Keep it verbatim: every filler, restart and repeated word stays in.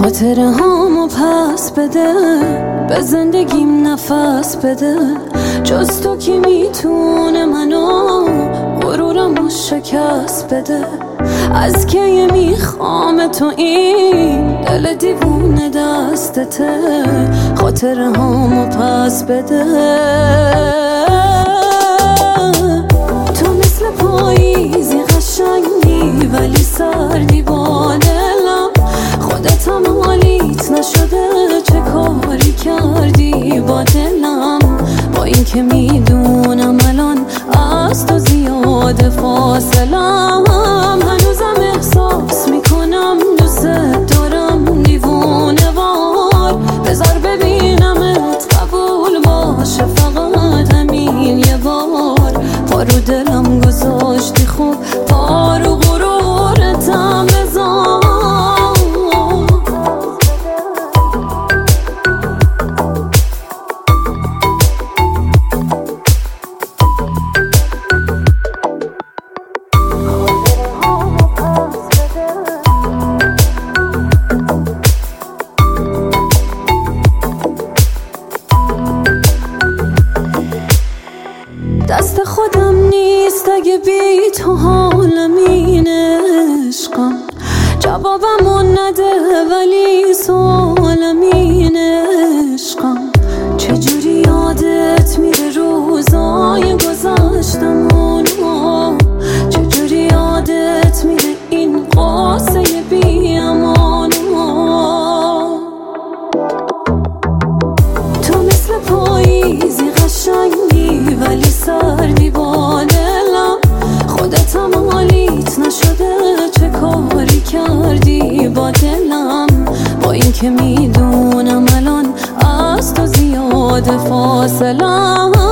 خاطره هامو پس بده، به زندگیم نفس بده. جز تو کی میتونه منو غرورمو شکست بده؟ از کی میخوام تو این دل دیوونه دستته؟ خاطره هامو پس بده. تو مثل پاییزی قشنگی ولی سردی با دلم. خودتم حالیت نشده، چه کاری کردی با دلم؟ با این که میدونم الان از تو زیاد فاصلم، هنوزم احساس میکنم دوست دارم دیوونه وار. بذار ببینمت قبول باشه فقط همین یه بار. پا رو دلم گذاشتی خوب، پا رو غرورتم بذار. دست خودم نیست اگه بی تو حالم این عشقم. جوابمو نده ولی سوالم این عشقم. چجوری یادت میره روزای گذشتمونو؟ چجوری یادت میره این قصه بی امانو؟ تو مثل پاییزی قشنگی ولی سردی با دلم. خودتم حالیت نشده، چه کاری کردی با دلم؟ با این که میدونم الان از تو زیاد فاصلم،